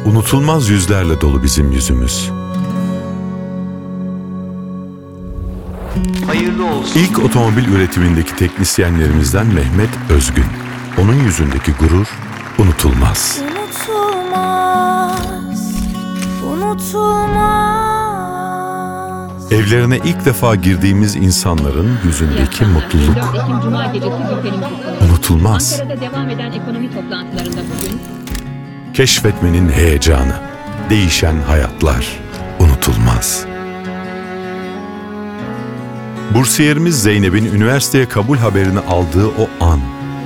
Unutulmaz yüzlerle dolu bizim yüzümüz. Hayırlı olsun. İlk otomobil üretimindeki teknisyenlerimizden Mehmet Özgün. Onun yüzündeki gurur unutulmaz. Unutulmaz, unutulmaz. Evlerine ilk defa girdiğimiz insanların yüzündeki mutluluk unutulmaz. Ankara'da devam eden ekonomi toplantılarında bugün Keşfetmenin heyecanı, değişen hayatlar unutulmaz. Bursiyerimiz Zeynep'in üniversiteye kabul haberini aldığı o an.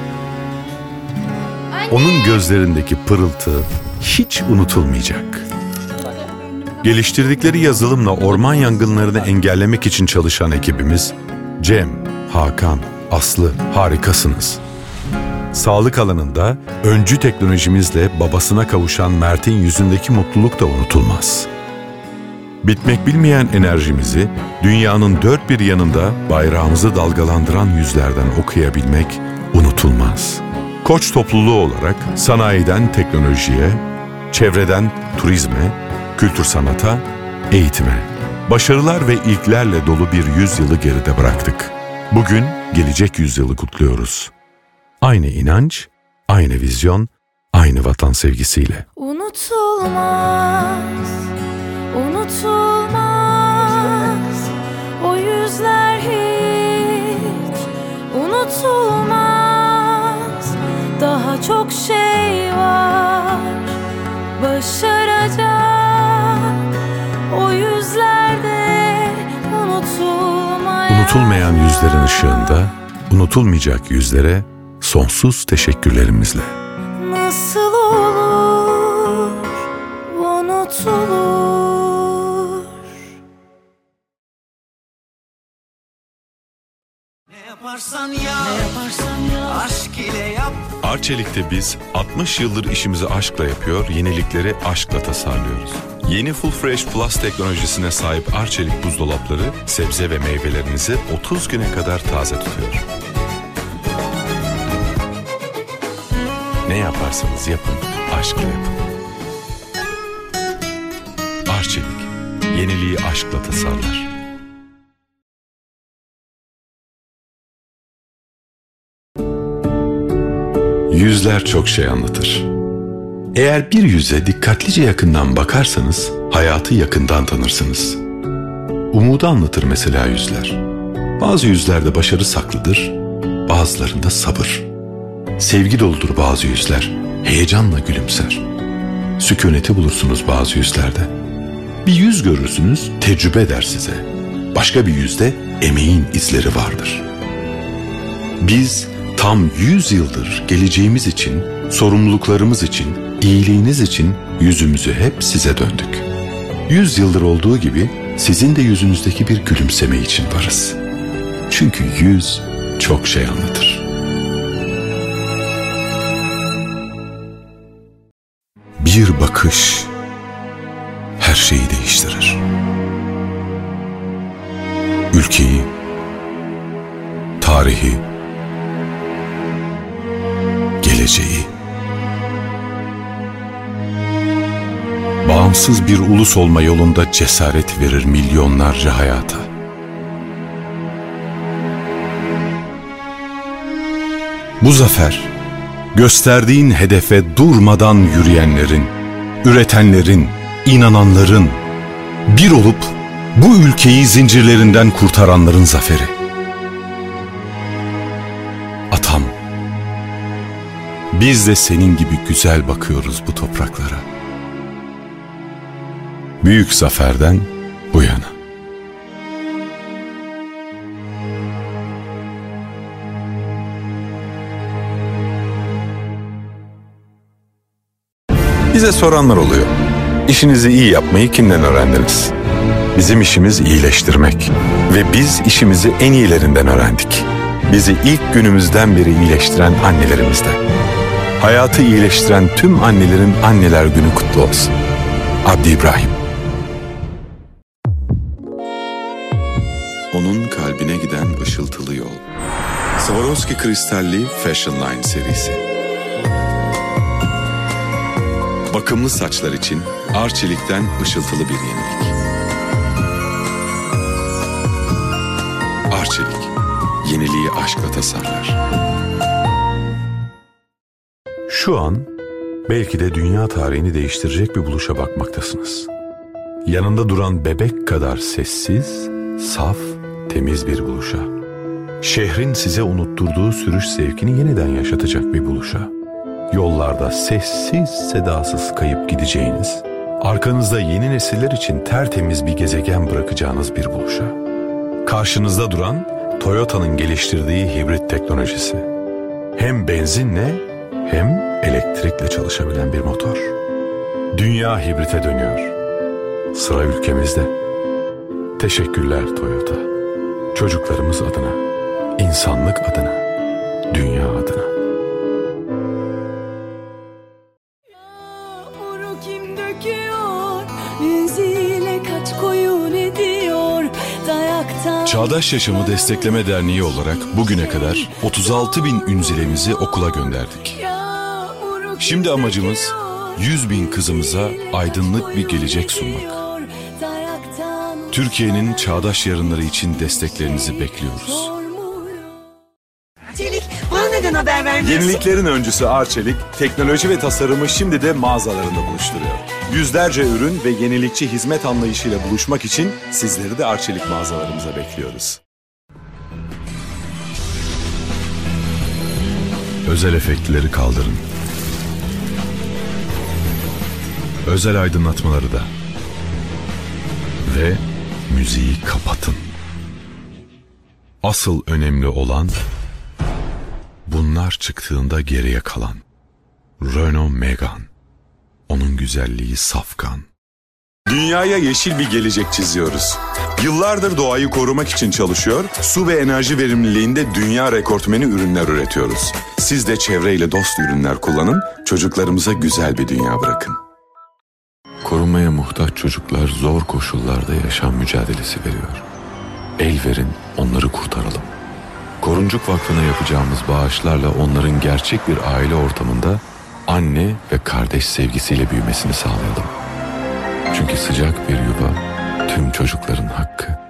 Onun gözlerindeki pırıltı hiç unutulmayacak. Geliştirdikleri yazılımla orman yangınlarını engellemek için çalışan ekibimiz Cem, Hakan, Aslı harikasınız. Sağlık alanında öncü teknolojimizle babasına kavuşan Mert'in yüzündeki mutluluk da unutulmaz. Bitmek bilmeyen enerjimizi dünyanın dört bir yanında bayrağımızı dalgalandıran yüzlerden okuyabilmek unutulmaz. Koç topluluğu olarak sanayiden teknolojiye, çevreden turizme, kültür sanata, eğitime, başarılar ve ilklerle dolu bir yüzyılı geride bıraktık. Bugün gelecek yüzyılı kutluyoruz. Aynı inanç, aynı vizyon, aynı vatan sevgisiyle. Unutulmaz, unutulmaz. O yüzler hiç unutulmaz. Daha çok şey var başaracak. O yüzlerde unutulmayan. Unutulmayan yüzlerin ışığında, unutulmayacak yüzlere sonsuz teşekkürlerimizle. Nasıl olur unutulur? Ne yaparsan yap, aşk ile yap. Arçelik'te biz 60 yıldır işimizi aşkla yapıyor, yenilikleri aşkla tasarlıyoruz. Yeni Full Fresh Plus teknolojisine sahip Arçelik buzdolapları sebze ve meyvelerinizi 30 güne kadar taze tutuyor. Ne yaparsanız yapın, aşkla yapın. Arçelik, yeniliği aşkla tasarlar. Yüzler çok şey anlatır. Eğer bir yüze dikkatlice yakından bakarsanız, hayatı yakından tanırsınız. Umudu anlatır mesela yüzler. Bazı yüzlerde başarı saklıdır, bazılarında sabır. Sevgi doludur bazı yüzler, heyecanla gülümser. Sükuneti bulursunuz bazı yüzlerde. Bir yüz görürsünüz, tecrübe eder size. Başka bir yüzde emeğin izleri vardır. Biz tam 100 yıldır geleceğimiz için, sorumluluklarımız için, iyiliğiniz için yüzümüzü hep size döndük. 100 yıldır olduğu gibi sizin de yüzünüzdeki bir gülümseme için varız. Çünkü yüz çok şey anlatır. Bir bakış her şeyi değiştirir. Ülkeyi, tarihi, geleceği. Bağımsız bir ulus olma yolunda cesaret verir milyonlarca hayata. Bu zafer, gösterdiğin hedefe durmadan yürüyenlerin, üretenlerin, inananların, bir olup bu ülkeyi zincirlerinden kurtaranların zaferi. Atam, biz de senin gibi güzel bakıyoruz bu topraklara. Büyük zaferden bu yana. Bize soranlar oluyor. İşinizi iyi yapmayı kimden öğrendiniz? Bizim işimiz iyileştirmek ve biz işimizi en iyilerinden öğrendik. Bizi ilk günümüzden beri iyileştiren annelerimizden. Hayatı iyileştiren tüm annelerin Anneler Günü kutlu olsun. Abdi İbrahim. Onun kalbine giden ışıltılı yol. Swarovski kristalli Fashion Line serisi. Bakımlı saçlar için Arçelik'ten ışıltılı bir yenilik. Arçelik, yeniliği aşkla tasarlar. Şu an belki de dünya tarihini değiştirecek bir buluşa bakmaktasınız. Yanında duran bebek kadar sessiz, saf, temiz bir buluşa. Şehrin size unutturduğu sürüş zevkini yeniden yaşatacak bir buluşa. Yollarda sessiz sedasız kayıp gideceğiniz, arkanızda yeni nesiller için tertemiz bir gezegen bırakacağınız bir buluşa. Karşınızda duran Toyota'nın geliştirdiği hibrit teknolojisi. Hem benzinle hem elektrikle çalışabilen bir motor. Dünya hibrite dönüyor. Sıra ülkemizde. Teşekkürler Toyota. Çocuklarımız adına, insanlık adına, dünya adına. Yağmuru kim döküyor? Müziğiyle kaç koyun ediyor? Dayaktan... Çağdaş Yaşamı Destekleme Derneği olarak bugüne kadar 36.000 ünzilemizi okula gönderdik. Yağmuru kim Şimdi amacımız döküyor? 100.000 kızımıza aydınlık bir gelecek sunmak. Dayaktan... Türkiye'nin çağdaş yarınları için desteklerinizi bekliyoruz. Çelik, bana neden haber vermiyorsun? Yeniliklerin öncüsü Arçelik, teknoloji ve tasarımı şimdi de mağazalarında buluşturuyor. Yüzlerce ürün ve yenilikçi hizmet anlayışıyla buluşmak için sizleri de Arçelik mağazalarımıza bekliyoruz. Özel efektleri kaldırın. Özel aydınlatmaları da. Ve müziği kapatın. Asıl önemli olan bunlar çıktığında geriye kalan. Renault Megane. Onun güzelliği safkan. Dünyaya yeşil bir gelecek çiziyoruz. Yıllardır doğayı korumak için çalışıyor, su ve enerji verimliliğinde dünya rekortmeni ürünler üretiyoruz. Siz de çevreyle dost ürünler kullanın, çocuklarımıza güzel bir dünya bırakın. Korunmaya muhtaç çocuklar zor koşullarda yaşam mücadelesi veriyor. El verin, onları kurtaralım. Koruncuk Vakfı'na yapacağımız bağışlarla onların gerçek bir aile ortamında anne ve kardeş sevgisiyle büyümesini sağlayalım. Çünkü sıcak bir yuva tüm çocukların hakkı.